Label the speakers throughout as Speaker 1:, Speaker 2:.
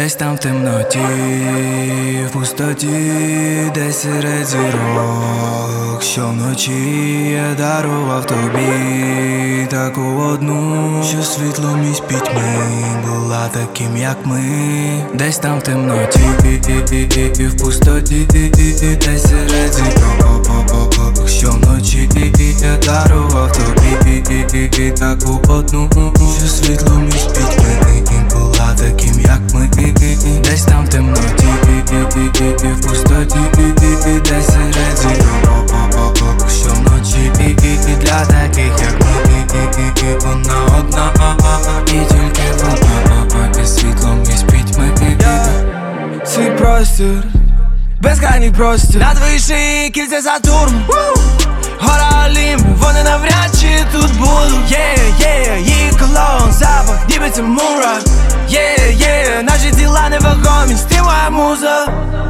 Speaker 1: Десь там в темноті, в пустоті, десь серед зірок, що вночі я дарував тобі таку одну, що світлом із пітьми була таким, як ми. Десь там в темноті, в пустоті, десь серед зірок, що вночі я дарував тобі таку одну, що світлом із пітьми була таким, як ми. Десь там в темноті, в пустоті, десь серед зірок, що вночі для таких, як ми, вона одна, і тільки вона, із світлом, із пітьми.
Speaker 2: Свій простір, безкрайній простір, на твоїй шиї кільця Сатурну, гора Олімп, вони навряд чи тут будуть. Її колон, запах, ніби це мура. Наші тіла невагомість, ти моя муза.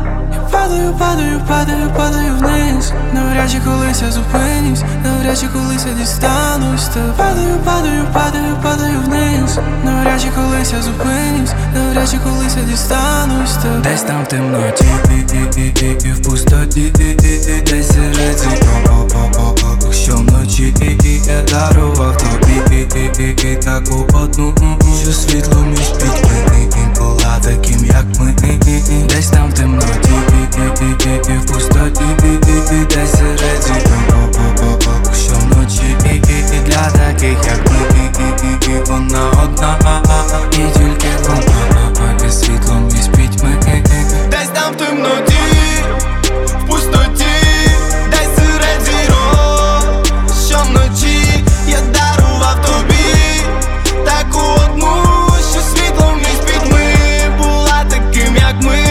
Speaker 2: Я падаю вниз, навряд чи колись я зупинюсь, навряд чи колись я дістанусь тебе. Падаю вниз, навряд чи колись я зупинюсь, навряд чи колись я дістанусь тебе.
Speaker 1: Десь там в темноті, в пустоті, десь серед зірок, що вночі я дарував тобі таку одну, що світлом із пітьми була таким, як ми. Десь там в темноті, в пустоті, десь серед зірок, що вночі для таких, як ми, вона одна, і тільки вона, із світлом, із пітьми.
Speaker 2: Десь там в темноті, в пустоті, десь серед зірок, що вночі я дарував тобі таку одну, що світлом із пітьми була таким, як ми.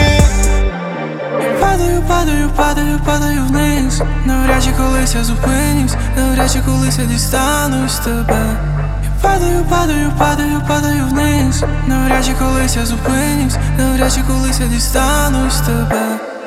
Speaker 2: Падаю вниз, навряд чи колись я зупинюсь, навряд чи колись я дістанусь тебе. Падаю вниз, навряд чи колись я зупинюсь, навряд чи колись я дістанусь тебе.